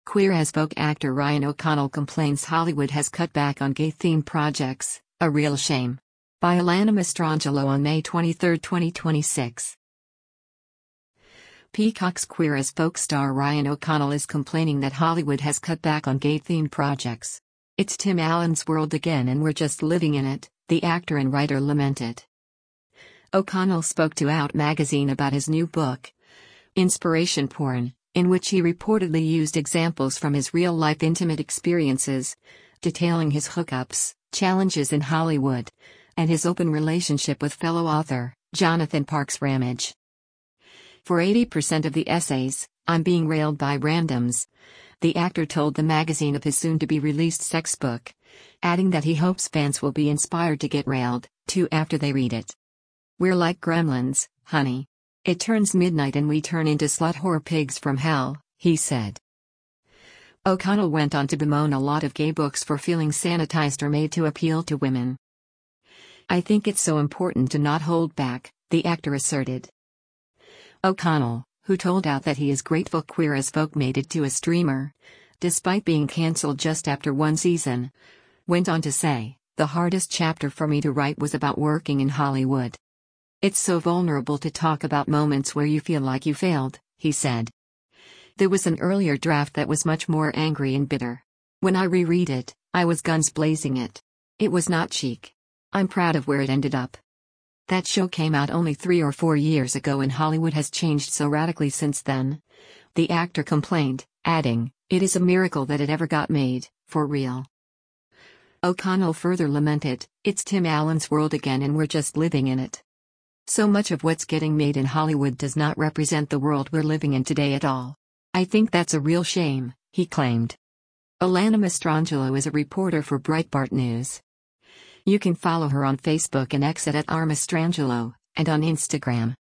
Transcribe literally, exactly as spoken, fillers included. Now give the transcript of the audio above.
Queer as Folk actor Ryan O'Connell complains Hollywood has cut back on gay-themed projects, a real shame. By Alana Mastrangelo on May twenty-third, twenty twenty-six. Peacock's Queer as Folk star Ryan O'Connell is complaining that Hollywood has cut back on gay-themed projects. It's Tim Allen's world again and we're just living in it, the actor and writer lamented. O'Connell spoke to Out magazine about his new book, Inspiration Porn, in which he reportedly used examples from his real-life intimate experiences, detailing his hookups, challenges in Hollywood, and his open relationship with fellow author, Jonathan Parks Ramage. For eighty percent of the essays, I'm being railed by randoms, the actor told the magazine of his soon-to-be-released sex book, adding that he hopes fans will be inspired to get railed, too, after they read it. We're like gremlins, honey. It turns midnight and we turn into slut-whore pigs from hell, he said. O'Connell went on to bemoan a lot of gay books for feeling sanitized or made to appeal to women. I think it's so important to not hold back, the actor asserted. O'Connell, who told Out that he is grateful Queer as Folk made it to a streamer, despite being cancelled just after one season, went on to say, "The hardest chapter for me to write was about working in Hollywood. It's so vulnerable to talk about moments where you feel like you failed," he said. There was an earlier draft that was much more angry and bitter. When I reread it, I was guns blazing it. It was not chic. I'm proud of where it ended up. That show came out only three or four years ago and Hollywood has changed so radically since then. The actor complained, adding, "It is a miracle that it ever got made, for real." O'Connell further lamented, "It's Tim Allen's world again and we're just living in it. So much of what's getting made in Hollywood does not represent the world we're living in today at all. I think that's a real shame," he claimed. Alana Mastrangelo is a reporter for Breitbart News. You can follow her on Facebook and X at R Mastrangelo, and on Instagram.